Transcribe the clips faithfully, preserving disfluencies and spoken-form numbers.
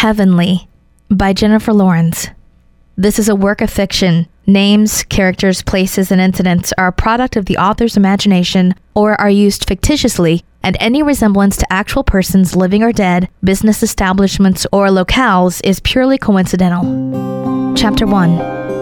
Heavenly by Jennifer Lawrence. This is a work of fiction. Names, characters, places, and incidents are a product of the author's imagination or are used fictitiously, and any resemblance to actual persons living or dead, business establishments, or locales is purely coincidental. Chapter one.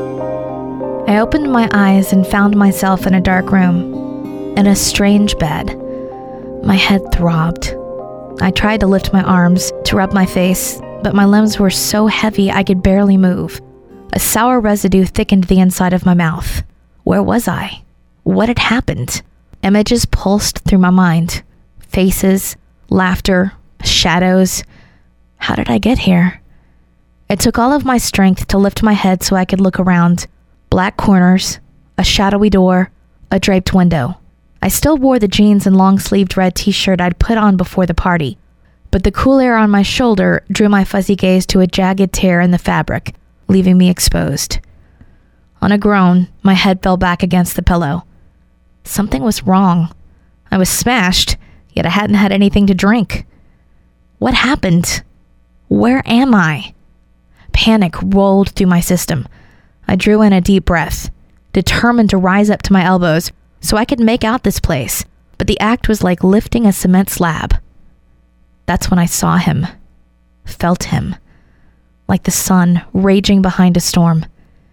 I opened my eyes and found myself in a dark room, in a strange bed. My head throbbed. I tried to lift my arms to rub my face, but my limbs were so heavy I could barely move. A sour residue thickened the inside of my mouth. Where was I? What had happened? Images pulsed through my mind. Faces, laughter, shadows. How did I get here? It took all of my strength to lift my head so I could look around. Black corners, a shadowy door, a draped window. I still wore the jeans and long-sleeved red t-shirt I'd put on before the party, but the cool air on my shoulder drew my fuzzy gaze to a jagged tear in the fabric, leaving me exposed. On a groan, my head fell back against the pillow. Something was wrong. I was smashed, yet I hadn't had anything to drink. What happened? Where am I? Panic rolled through my system. I drew in a deep breath, determined to rise up to my elbows so I could make out this place, but the act was like lifting a cement slab. That's when I saw him, felt him, like the sun raging behind a storm.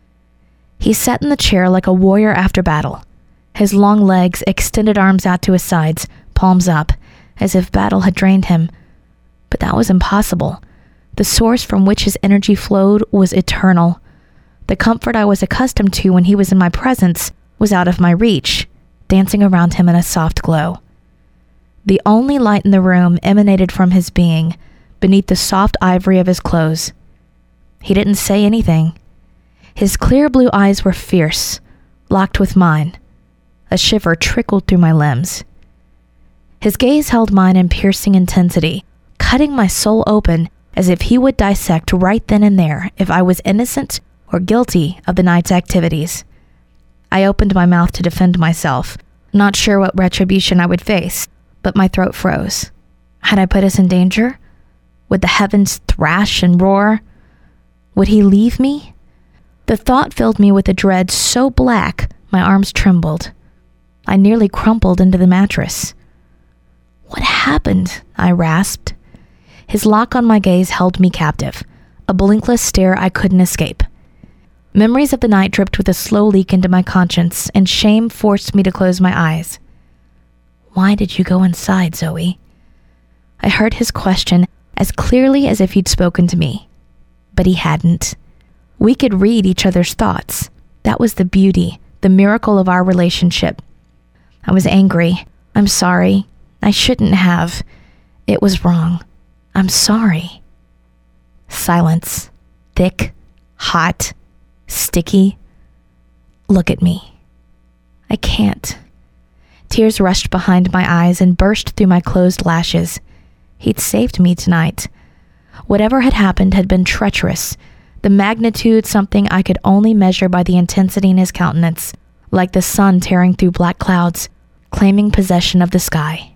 He sat in the chair like a warrior after battle, his long legs, extended arms out to his sides, palms up, as if battle had drained him. But that was impossible. The source from which his energy flowed was eternal. The comfort I was accustomed to when he was in my presence was out of my reach, dancing around him in a soft glow. The only light in the room emanated from his being, beneath the soft ivory of his clothes. He didn't say anything. His clear blue eyes were fierce, locked with mine. A shiver trickled through my limbs. His gaze held mine in piercing intensity, cutting my soul open as if he would dissect right then and there if I was innocent or guilty of the night's activities. I opened my mouth to defend myself, not sure what retribution I would face, but my throat froze. Had I put us in danger? Would the heavens thrash and roar? Would he leave me? The thought filled me with a dread so black my arms trembled. I nearly crumpled into the mattress. What happened? I rasped. His lock on my gaze held me captive, a blinkless stare I couldn't escape. Memories of the night dripped with a slow leak into my conscience, and shame forced me to close my eyes. Why did you go inside, Zoe? I heard his question as clearly as if he'd spoken to me, but he hadn't. We could read each other's thoughts. That was the beauty, the miracle of our relationship. I was angry. I'm sorry. I shouldn't have. It was wrong. I'm sorry. Silence. Thick, hot, sticky. Look at me. I can't. Tears rushed behind my eyes and burst through my closed lashes. He'd saved me tonight. Whatever had happened had been treacherous, the magnitude something I could only measure by the intensity in his countenance, like the sun tearing through black clouds, claiming possession of the sky.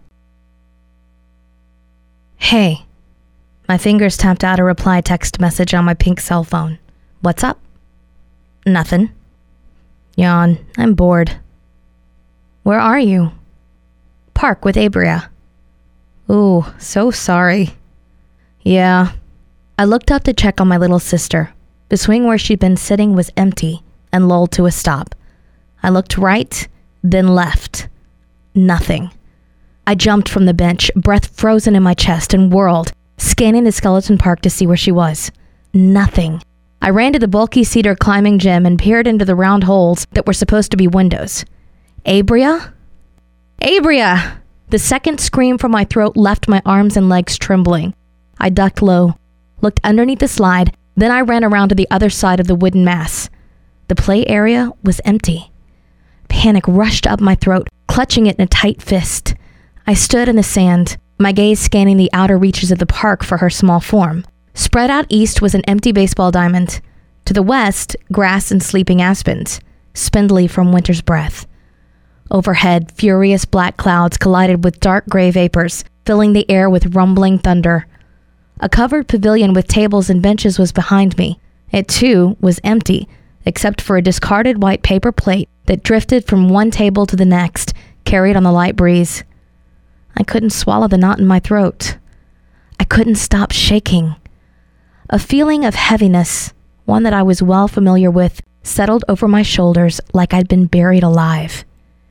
Hey. My fingers tapped out a reply text message on my pink cell phone. What's up? Nothing. Yawn. I'm bored. Where are you? Park with Abria. Ooh, so sorry. Yeah. I looked up to check on my little sister. The swing where she'd been sitting was empty and lulled to a stop. I looked right, then left. Nothing. I jumped from the bench, breath frozen in my chest, and whirled, scanning the skeleton park to see where she was. Nothing. I ran to the bulky cedar climbing gym and peered into the round holes that were supposed to be windows. Abria? Abria! The second scream from my throat left my arms and legs trembling. I ducked low, looked underneath the slide, then I ran around to the other side of the wooden mass. The play area was empty. Panic rushed up my throat, clutching it in a tight fist. I stood in the sand, my gaze scanning the outer reaches of the park for her small form. Spread out east was an empty baseball diamond. To the west, grass and sleeping aspens, spindly from winter's breath. Overhead, furious black clouds collided with dark gray vapors, filling the air with rumbling thunder. A covered pavilion with tables and benches was behind me. It, too, was empty, except for a discarded white paper plate that drifted from one table to the next, carried on the light breeze. I couldn't swallow the knot in my throat. I couldn't stop shaking. A feeling of heaviness, one that I was well familiar with, settled over my shoulders like I'd been buried alive.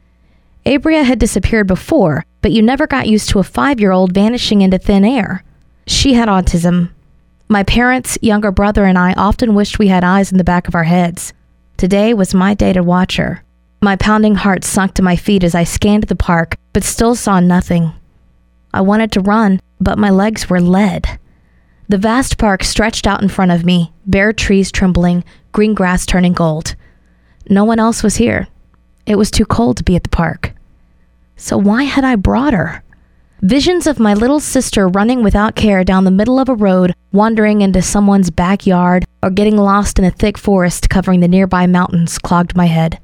Abria had disappeared before, but you never got used to a five-year-old vanishing into thin air. She had autism. My parents, younger brother, and I often wished we had eyes in the back of our heads. Today was my day to watch her. My pounding heart sunk to my feet as I scanned the park, but still saw nothing. I wanted to run, but my legs were lead. The vast park stretched out in front of me, bare trees trembling, green grass turning gold. No one else was here. It was too cold to be at the park. So why had I brought her? Visions of my little sister running without care down the middle of a road, wandering into someone's backyard, or getting lost in a thick forest covering the nearby mountains clogged my head.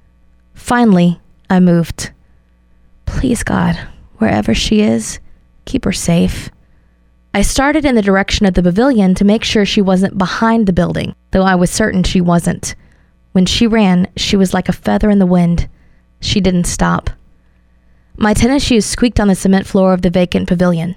Finally, I moved. Please, God, wherever she is, keep her safe. I started in the direction of the pavilion to make sure she wasn't behind the building, though I was certain she wasn't. When she ran, she was like a feather in the wind. She didn't stop. My tennis shoes squeaked on the cement floor of the vacant pavilion.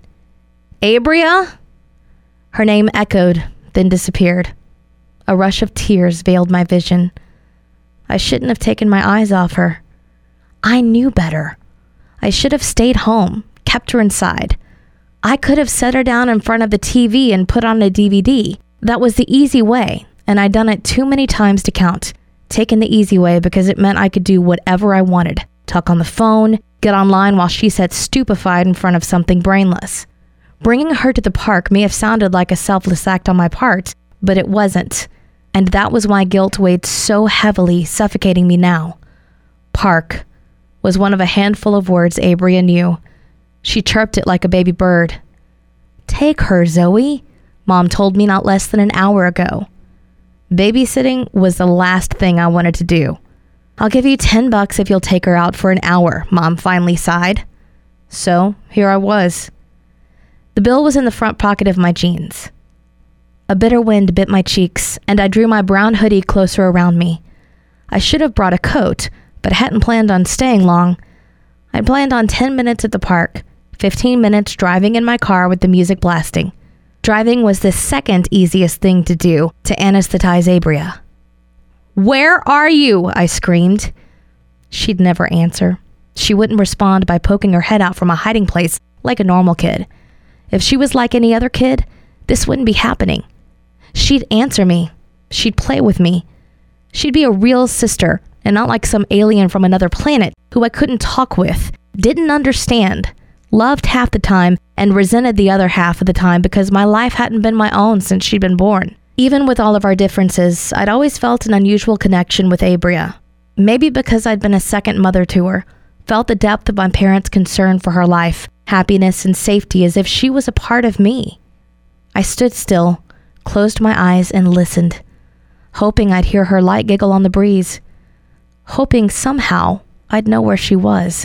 Abria? Her name echoed, then disappeared. A rush of tears veiled my vision. I shouldn't have taken my eyes off her. I knew better. I should have stayed home, kept her inside. I could have set her down in front of the T V and put on a D V D. That was the easy way, and I'd done it too many times to count. Taken the easy way because it meant I could do whatever I wanted. Talk on the phone, get online while she sat stupefied in front of something brainless. Bringing her to the park may have sounded like a selfless act on my part, but it wasn't. And that was why guilt weighed so heavily, suffocating me now. Park was one of a handful of words Abria knew. She chirped it like a baby bird. Take her, Zoe, Mom told me not less than an hour ago. Babysitting was the last thing I wanted to do. I'll give you ten bucks if you'll take her out for an hour, Mom finally sighed. So, here I was. The bill was in the front pocket of my jeans. A bitter wind bit my cheeks, and I drew my brown hoodie closer around me. I should have brought a coat, but hadn't planned on staying long. I'd planned on ten minutes at the park, fifteen minutes driving in my car with the music blasting. Driving was the second easiest thing to do to anesthetize Abria. Where are you? I screamed. She'd never answer. She wouldn't respond by poking her head out from a hiding place like a normal kid. If she was like any other kid, this wouldn't be happening. She'd answer me. She'd play with me. She'd be a real sister, and not like some alien from another planet who I couldn't talk with, didn't understand, loved half the time, and resented the other half of the time because my life hadn't been my own since she'd been born. Even with all of our differences, I'd always felt an unusual connection with Abria. Maybe because I'd been a second mother to her, felt the depth of my parents' concern for her life, happiness, and safety as if she was a part of me. I stood still, closed my eyes, and listened, hoping I'd hear her light giggle on the breeze, hoping somehow I'd know where she was.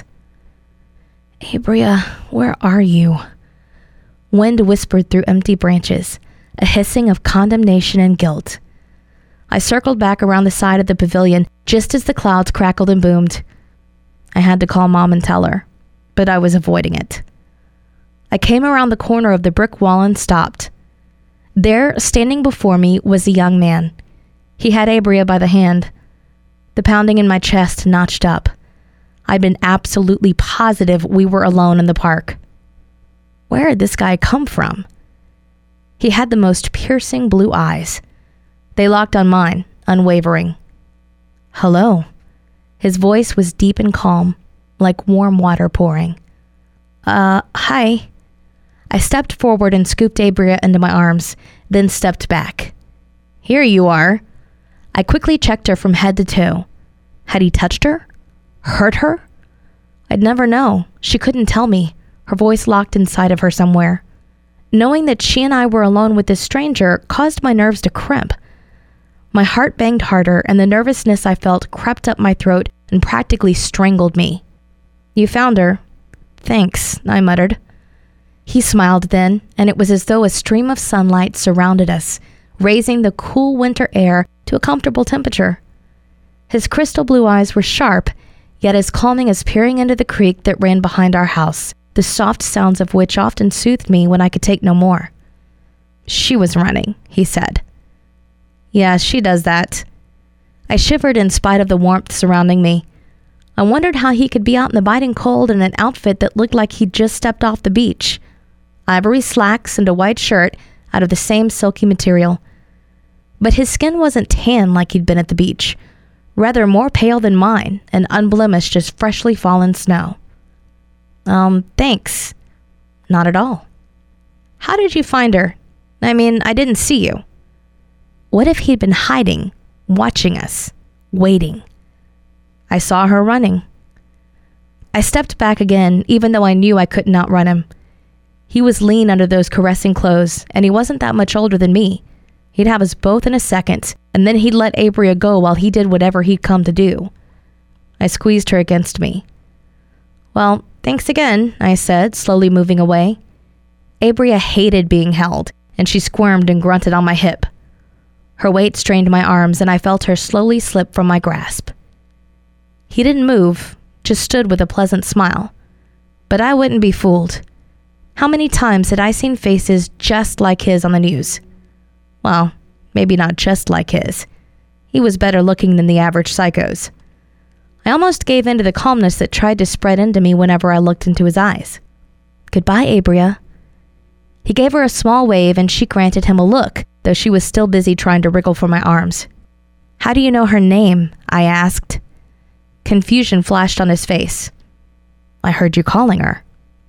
Abria, where are you? Wind whispered through empty branches, a hissing of condemnation and guilt. I circled back around the side of the pavilion just as the clouds crackled and boomed. I had to call Mom and tell her, but I was avoiding it. I came around the corner of the brick wall and stopped. There, standing before me, was a young man. He had Abria by the hand. The pounding in my chest notched up. I'd been absolutely positive we were alone in the park. Where had this guy come from? He had the most piercing blue eyes. They locked on mine, unwavering. Hello. His voice was deep and calm, like warm water pouring. Uh, hi. I stepped forward and scooped Abria into my arms, then stepped back. Here you are. I quickly checked her from head to toe. Had he touched her? Hurt her? I'd never know. She couldn't tell me, her voice locked inside of her somewhere. Knowing that she and I were alone with this stranger caused my nerves to crimp. My heart banged harder, and the nervousness I felt crept up my throat and practically strangled me. You found her. Thanks, I muttered. He smiled then, and it was as though a stream of sunlight surrounded us, raising the cool winter air to a comfortable temperature. His crystal blue eyes were sharp, yet as calming as peering into the creek that ran behind our house, the soft sounds of which often soothed me when I could take no more. "She was running," he said. "Yeah, she does that." I shivered in spite of the warmth surrounding me. I wondered how he could be out in the biting cold in an outfit that looked like he'd just stepped off the beach. Ivory slacks and a white shirt out of the same silky material. But his skin wasn't tan like he'd been at the beach, rather more pale than mine and unblemished as freshly fallen snow. Um, thanks. Not at all. How did you find her? I mean, I didn't see you. What if he'd been hiding, watching us, waiting? I saw her running. I stepped back again, even though I knew I couldn't outrun him. He was lean under those caressing clothes, and he wasn't that much older than me. He'd have us both in a second, and then he'd let Abria go while he did whatever he'd come to do. I squeezed her against me. "Well, thanks again," I said, slowly moving away. Abria hated being held, and she squirmed and grunted on my hip. Her weight strained my arms, and I felt her slowly slip from my grasp. He didn't move, just stood with a pleasant smile. But I wouldn't be fooled. How many times had I seen faces just like his on the news? Well, maybe not just like his. He was better looking than the average psychos. I almost gave in to the calmness that tried to spread into me whenever I looked into his eyes. "Goodbye, Abria." He gave her a small wave, and she granted him a look, though she was still busy trying to wriggle from my arms. "How do you know her name?" I asked. Confusion flashed on his face. "I heard you calling her."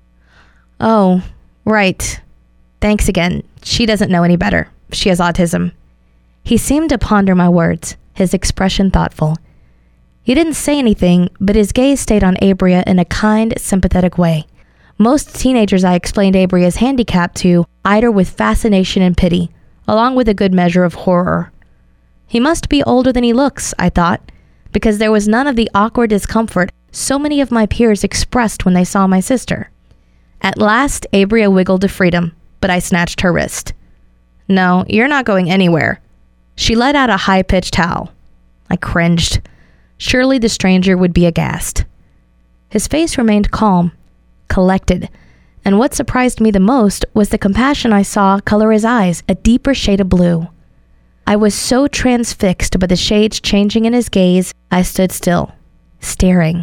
"Oh, right. Thanks again. She doesn't know any better. She has autism." He seemed to ponder my words, his expression thoughtful. He didn't say anything, but his gaze stayed on Abria in a kind, sympathetic way. Most teenagers I explained Abria's handicap to eyed her with fascination and pity, along with a good measure of horror. He must be older than he looks, I thought, because there was none of the awkward discomfort so many of my peers expressed when they saw my sister. At last, Abria wiggled to freedom, but I snatched her wrist. "No, you're not going anywhere." She let out a high-pitched howl. I cringed. Surely the stranger would be aghast. His face remained calm, collected, and what surprised me the most was the compassion I saw color his eyes a deeper shade of blue. I was so transfixed by the shades changing in his gaze, I stood still, staring.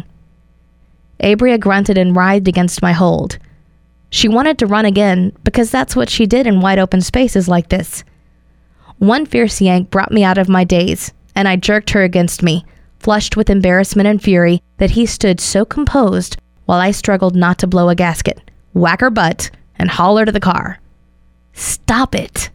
Abria grunted and writhed against my hold. She wanted to run again, because that's what she did in wide open spaces like this. One fierce yank brought me out of my daze, and I jerked her against me, flushed with embarrassment and fury that he stood so composed while I struggled not to blow a gasket, whack her butt, and haul her to the car. "Stop it."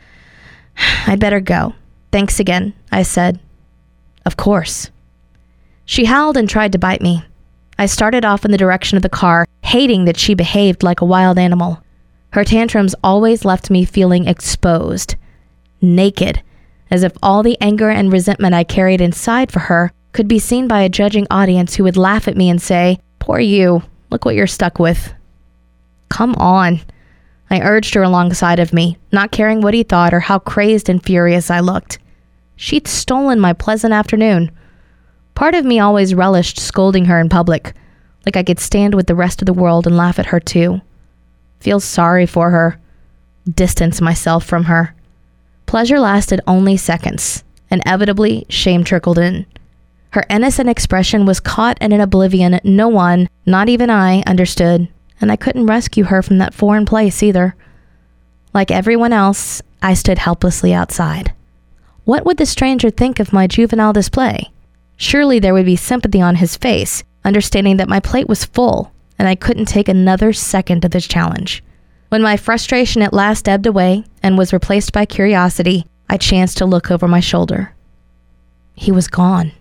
"I'd better go. Thanks again," I said. "Of course." She howled and tried to bite me. I started off in the direction of the car, hating that she behaved like a wild animal. Her tantrums always left me feeling exposed, naked, as if all the anger and resentment I carried inside for her could be seen by a judging audience who would laugh at me and say, "Poor you, look what you're stuck with." "Come on." I urged her alongside of me, not caring what he thought or how crazed and furious I looked. She'd stolen my pleasant afternoon. Part of me always relished scolding her in public, like I could stand with the rest of the world and laugh at her too. Feel sorry for her. Distance myself from her. Pleasure lasted only seconds. Inevitably, shame trickled in. Her innocent expression was caught in an oblivion no one, not even I, understood, and I couldn't rescue her from that foreign place either. Like everyone else, I stood helplessly outside. What would the stranger think of my juvenile display? Surely there would be sympathy on his face, understanding that my plate was full, and I couldn't take another second of this challenge. When my frustration at last ebbed away and was replaced by curiosity, I chanced to look over my shoulder. He was gone.